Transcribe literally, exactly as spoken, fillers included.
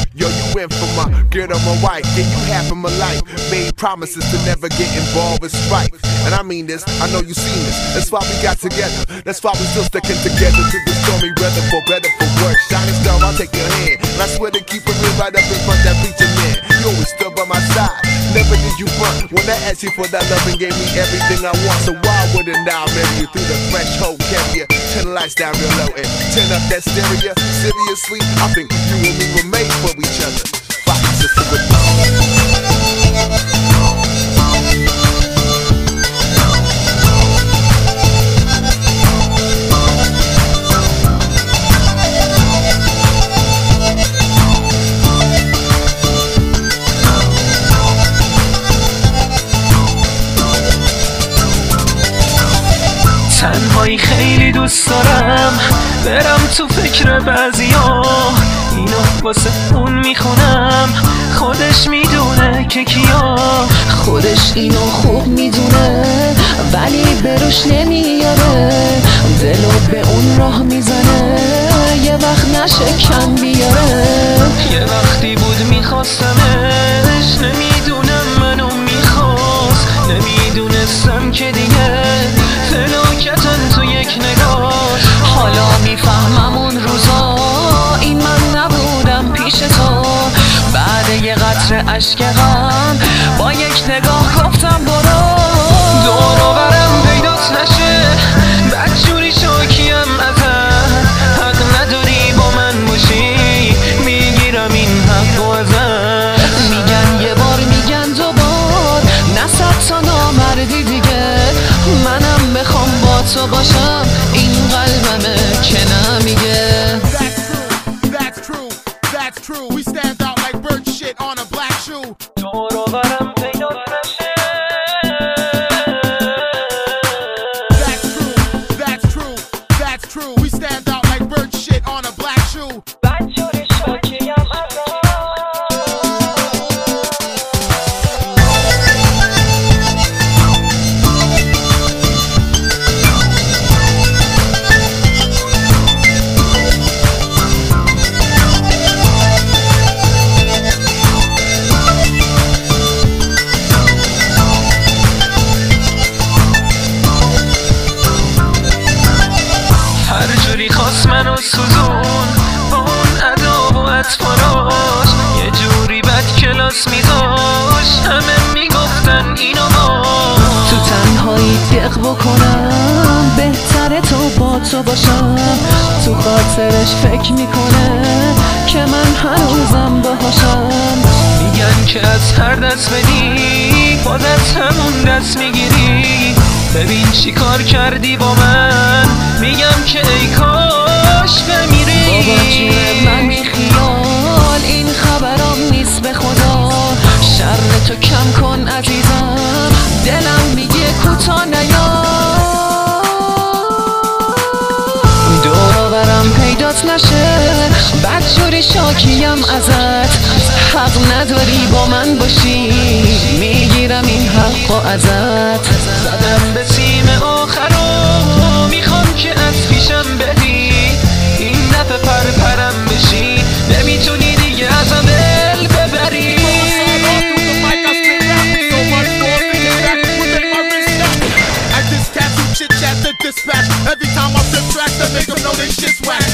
Yo, you went for my girl on my wife, yeah, you half of my life. Made promises to never get involved with strife. And I mean this, I know you seen this. That's why we got together. That's why we still sticking together to the stormy weather, for better, for worse. Shining star, I'll take your hand. And I swear to keep it real right up in front of that preacher man. You always stood by my side, never did you front. When I asked you for that love and gave me everything I want, so why wouldn't I marry you through the threshold carrier? Turn the lights down real low and turn up that stereo. Seriously, I think you and me were made for each other. Fuck, sister with تنهایی خیلی دوست دارم برم تو فکر بعضیا، اینو واسه اون میخونم، خودش میدونه که کیا، خودش اینو خوب میدونه ولی بروش نمیاره، دلو به اون راه میزنه یه وقت نشکن بیاره. یه وقتی بود میخواستمش، نمیدونم منو میخواست، نمیدونستم که دیگه فلاکتن تو یک نگاه. حالا میفهمم اون روزا این من نبودم پیش تو، بعد یه قطره اشک غم با یک نگاه گفتم برو. دور و برم پیدات نشه، بدجوری شاکیم ازت، حق نداری با من باشی، میگیرم این حق و ازت. میگن یه بار میگن دو بار، نه صد تا نامردی دیگه، منم بخوام با تو باشم این قلبمه که نمیگه. That's true, that's true, we stand out like bird shit on a black shoe. دور و برم پیدات نشه. That's true, that's true, that's true, we stand out like bird shit on a black shoe. بدجوری شاکیم ازت. خواست منو سوزون با اون ادا و اطفاراش، یه جوری بد کلاس میذاش، همه میگفتن اینو باش. تو تنهایی دق بکنم بهتره تو با تو باشم، تو خاطرش فکر میکنه که من هنوزم باهاشم. میگن که از هر دست بدی باز از همون دست میگیری، ببین چی کار کردی با من، میگم که ای کاش بمیری. بابا جون من بی خیال این خبرام نیست به خدا، شر تو کم کن عزیزم، دلم میگه کوتا نیا. دور و برم پیدات نشه، بدجوری شاکیم ازت، حق نداری با من باشی، میگیرم این حق و ازت. زدم به سیم آخرو، میخوام که از پیشم بدی، این دفعه پر پرم بشی، نمیتونی دیگه ازم دل ببری. Every time I flip tracks, I make them know they shit's whack.